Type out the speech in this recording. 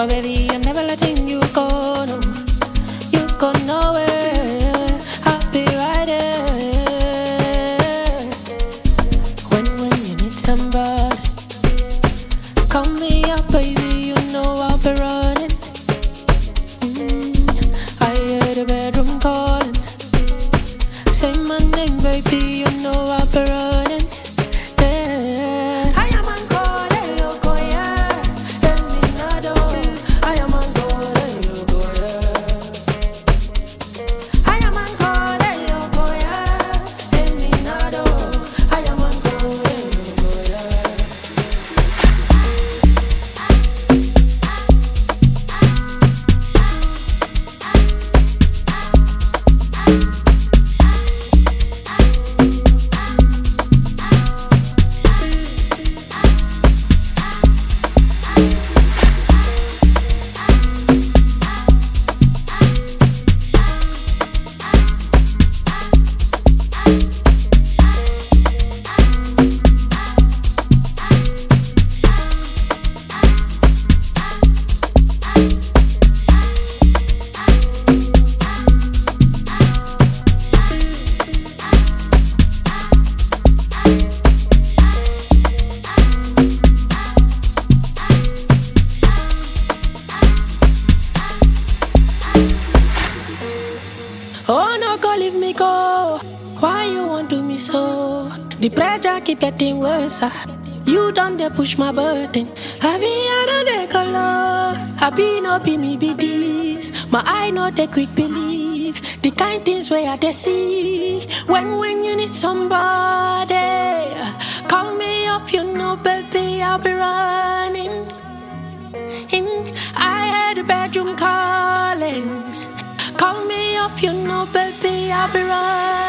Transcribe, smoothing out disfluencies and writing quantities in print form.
Oh baby, I'm never letting you go, no. You go nowhere, I'll be right there. When you need somebody, call me up, baby, you know I'll be running. I hear the bedroom calling. Say my name, baby, you know I'll be running. Yeah. I am on call, loco, yeah. Terminado. I am on call, loco, yeah. I am on call, loco, yeah. Terminado. I am on call, loco, yeah. Oh no, go leave me go. Why you want to me so? The pressure keep getting worse. You done they push my button. I be out the color. I be no be me be this. My eye no they quick believe. The kind things where I they see. When you need somebody, call me up. You know, baby, I'll be running. I heard the bedroom calling. Call me up, you know, baby, I'll be right.